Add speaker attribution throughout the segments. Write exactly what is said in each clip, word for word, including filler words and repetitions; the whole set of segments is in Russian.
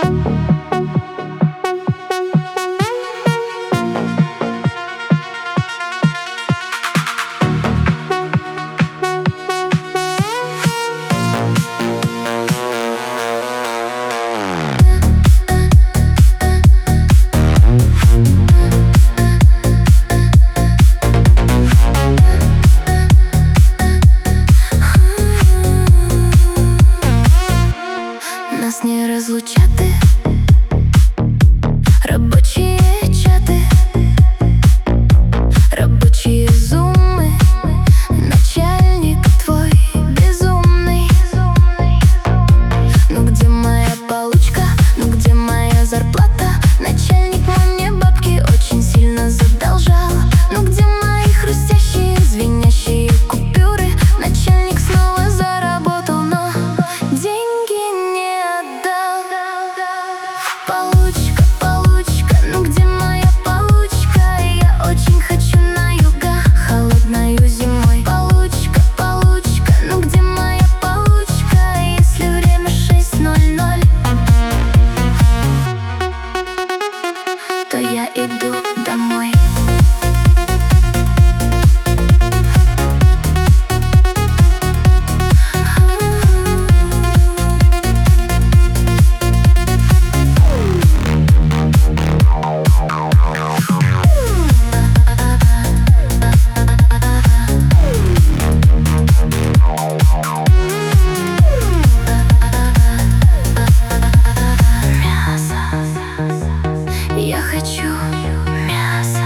Speaker 1: Нас не розлучати робочі чати, робочі зуми, начальник твой безумный. Ну где моя получка, ну где моя зарплата? Начальник мой мне бабки очень сильно задолжал. Ну где мои хрустящие, звенящие купюры? Начальник снова заработал, но деньги не отдал. Получка, получка, ну где моя получка? Я очень хочу на юга, холодною зимой. Получка, получка, ну где моя получка? Если время шесть ноль ноль, то я иду домой. Я хочу мясо,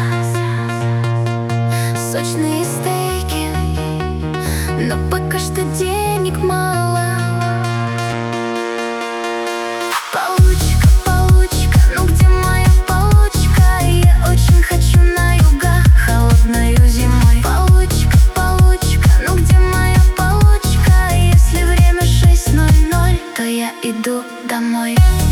Speaker 1: сочные стейки, но пока что денег мало. Получка, получка, ну где моя получка? Я очень хочу на юга, холодною зимой. Получка, получка, ну где моя получка? Если время шесть ноль ноль, то я иду домой.